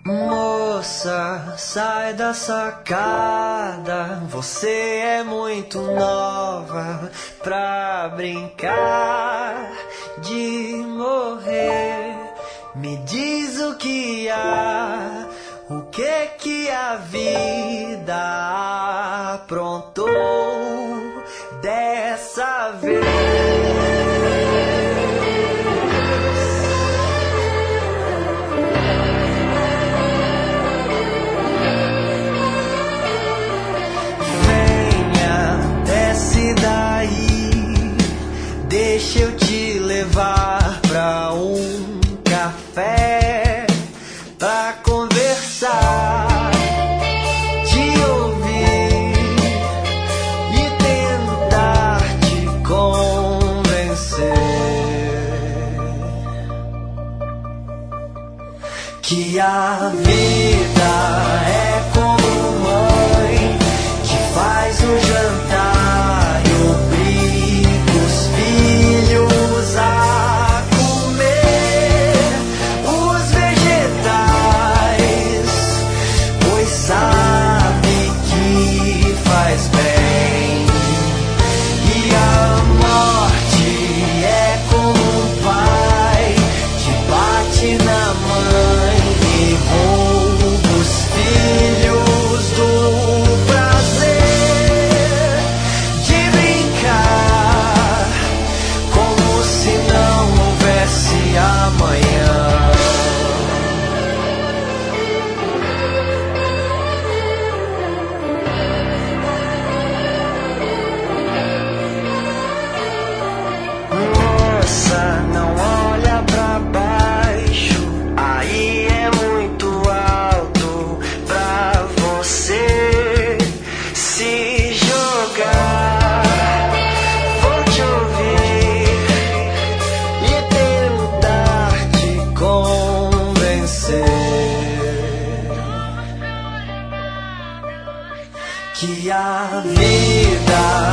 Moça, sai da sacada, você é muito nova pra brincar de morrer. Me diz o que há, o que a vida aprontou dessa vez. Deixa eu te levar pra um café pra conversar, te ouvir e tentar te convencer que a vida é como mãe que faz um jantar e obriga os filhos a comer os vegetais, pois sabe que faz bem. E a morte é como um pai que bate na mãe e rouba os filhos do prazer de brincar, como se não houvesse amanhã. Moça, não olha pra baixo, aí é muito alto pra você se jogar. Vou te ouvir e tentar te convencer que a vida